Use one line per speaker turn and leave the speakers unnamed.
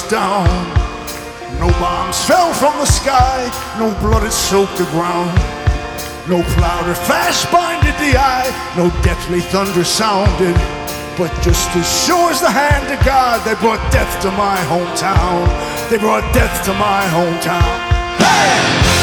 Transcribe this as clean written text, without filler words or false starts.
touched down. No bombs fell from the sky, no blood had soaked the ground. No cloud or flash blinded the eye, no deathly thunder sounded. But just as sure as the hand of God, they brought death to my hometown. They brought death to my hometown. Hey!